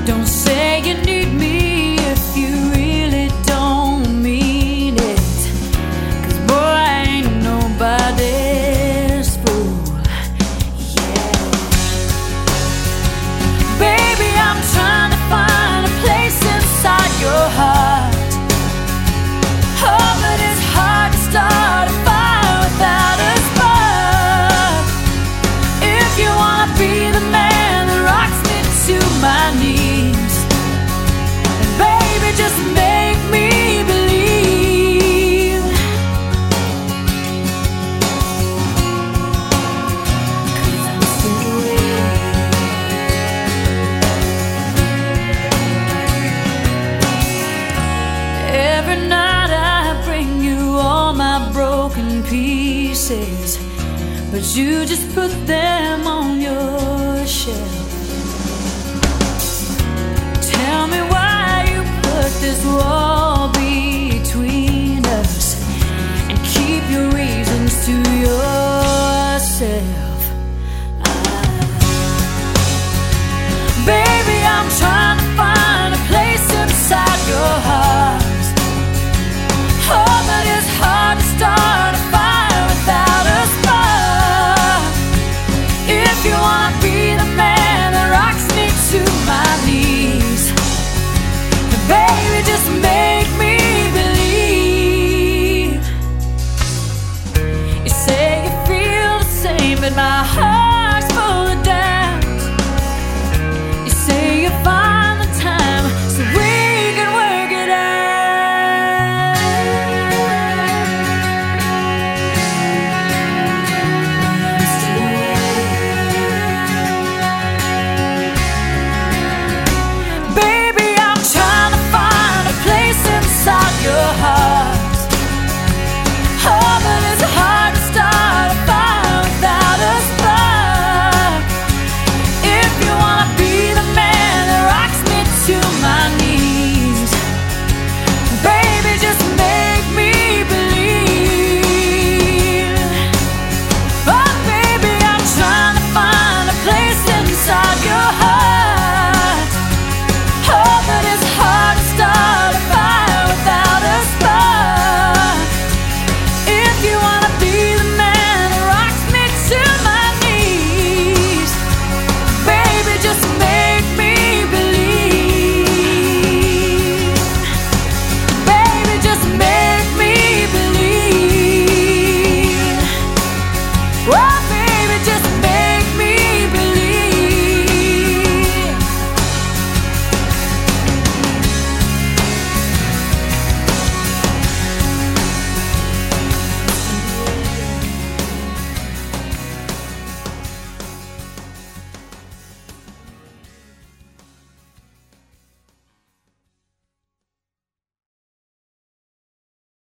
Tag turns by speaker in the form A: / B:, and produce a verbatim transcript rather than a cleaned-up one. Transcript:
A: Don't say you need me if you really don't mean it. 'Cause boy, I ain't nobody's fool. Yeah. Baby, I'm trying to find a place inside your heart. Oh, but it's hard to start a fire without a spark. If you wanna be the man that rocks me to my knees, then baby, just make me believe. 'Cause I'm still waiting. Every night I bring you all my broken pieces, but you just put them on your shelf. Tell me why you put this wall between us and keep your reasons to yourself. Baby, I'm trying to find a place inside your heart. Oh, but it's hard to start a fire without a spark. If you wanna be the man that rocks me to my knees, then baby, just make me believe. You say you feel the same, but my heart's full of doubt. You say you find the time so we can work it out. Baby, I'm trying to find a place inside your heart. Oh, but it's hard to start a fire without a spark. If you wanna be the man that rocks me to my knees, baby, just make me believe. Oh, baby, I'm trying to find a place inside your heart. Oh, but it's hard to start a fire without a spark. If you wanna be the man that rocks me to my knees, baby, just make me believe. Baby, just make me believe. Oh,